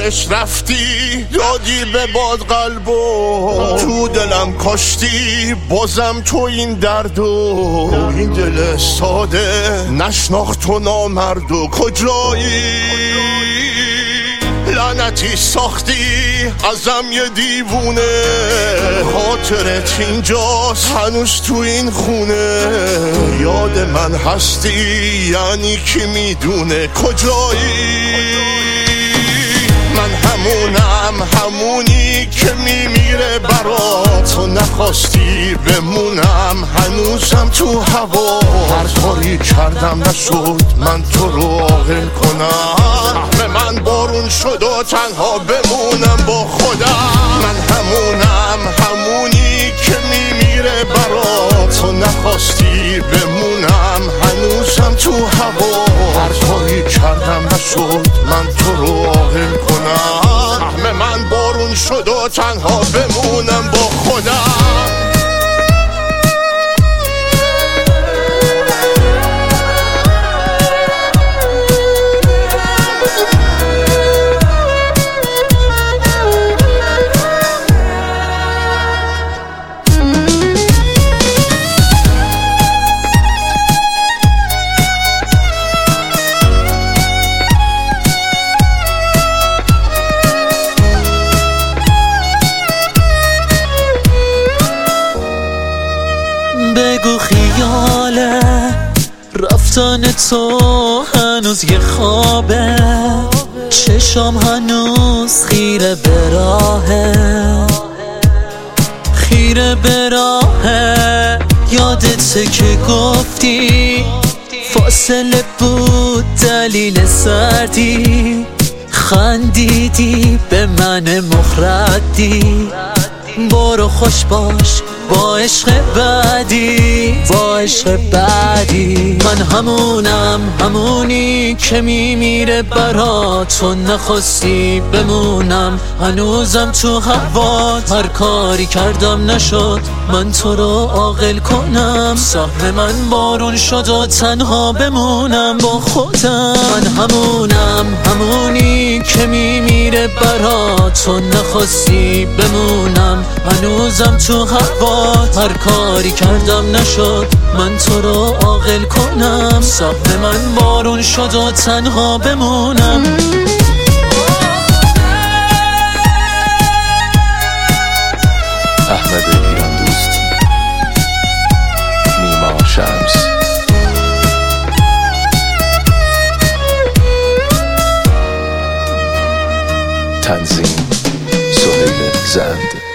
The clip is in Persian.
عشق رفتی دادی به باد قلبو، تو دلم کاشتی بازم تو این دردو. این دل ساده نشناخت تو نامردو، کجایی لعنتی ساختی ازم یه دیوونه. خاطرت اینجاست هنوز تو این خونه، یاد من هستی یعنی کی میدونه کجایی. من همونی که میمیره برات، تو نخواستی بمونم هنوزم تو هوا. هر کاری کردم نشد من تو رو عاقل کنم، من بارون شد و تنها بمونم با خودم. من همونی که میمیره برات، تو نخواستی بمونم هنوزم تو هوا. هر کاری کردم نشد من تو رو عاقل کنم، من بارون شد و تنها بمونم با خودم. بگو خیاله رفتن تو هنوز یه خوابه، چشام هنوز خیره به راهه. یادته که گفتی فاصله بود دلیل سردی، خندیدی به من مخردی. برو خوش باش با عشق بعدی. من همونی که میمیره برات، تو نخواستی بمونم هنوزم تو هوات. هر کاری کردم نشد من تو رو عاقل کنم، سهم من بارون شد و تنها بمونم با خودم. من همونی که میمیره برات، تو نخواستی بمونم هنوزم تو هوات. هر کاری کردم نشد من تو رو عاقل کنم، سهم من بارون شد و تنها بمونم. احمد ایران دوست، نیما شمس. تنظیم سهیل زند.